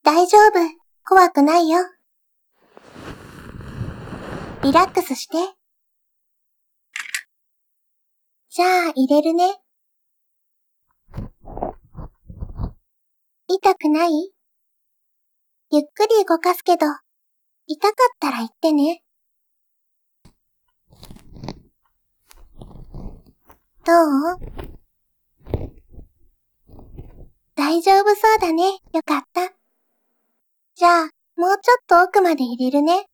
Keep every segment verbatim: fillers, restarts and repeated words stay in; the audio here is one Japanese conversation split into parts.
大丈夫。怖くないよ。リラックスして。じゃあ入れるね。痛くない？ゆっくり動かすけど、痛かったら言ってね。どう？大丈夫そうだね。よかった。じゃあ、もうちょっと奥まで入れるね。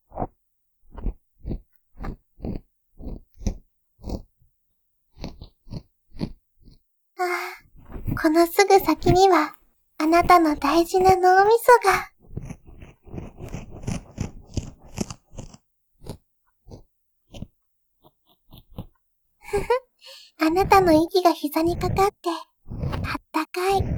ああ、このすぐ先には、あなたの大事な脳みそが。ふふ、あなたの息が膝にかかって、あったかい。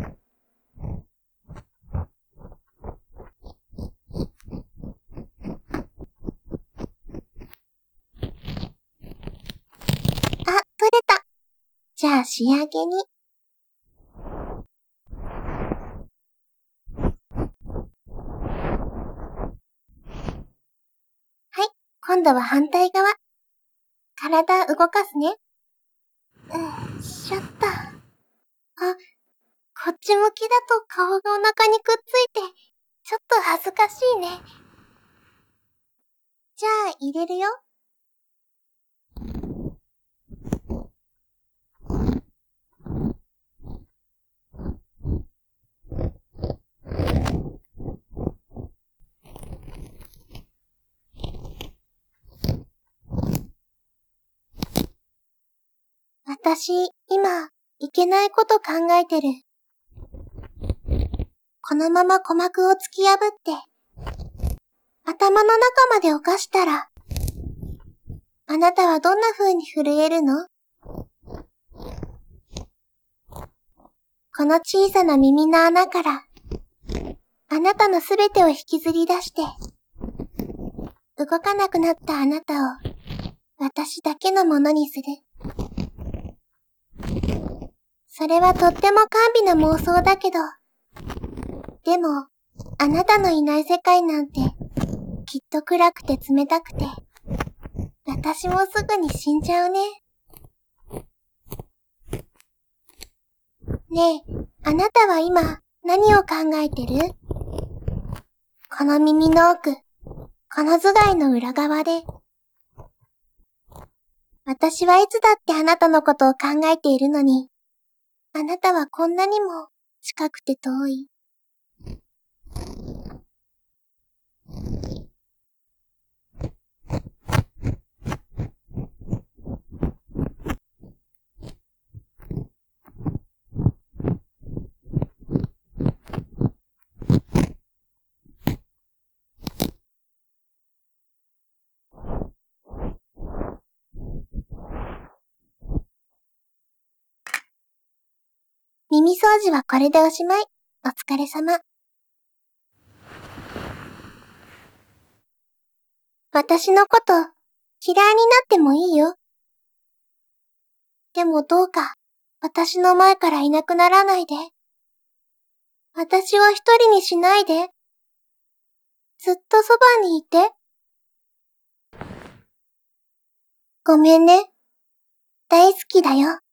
あ、取れた。じゃあ仕上げに。はい、今度は反対側。体動かすね。うん、しゃった。あ、こっち向きだと顔がお腹にくっついて、ちょっと恥ずかしいね。じゃあ入れるよ。私、今、いけないこと考えてる。このまま鼓膜を突き破って、頭の中まで犯したら、あなたはどんな風に震えるの？この小さな耳の穴から、あなたのすべてを引きずり出して、動かなくなったあなたを、私だけのものにする。それはとっても甘美な妄想だけど、でも、あなたのいない世界なんて、きっと暗くて冷たくて、私もすぐに死んじゃうね。ねえ、あなたは今、何を考えてる？この耳の奥、この頭蓋の裏側で。私はいつだってあなたのことを考えているのに、あなたはこんなにも近くて遠い。耳掃除はこれでおしまい。お疲れ様。私のこと嫌いになってもいいよ。でもどうか私の前からいなくならないで。私を一人にしないで。ずっとそばにいて。ごめんね。大好きだよ。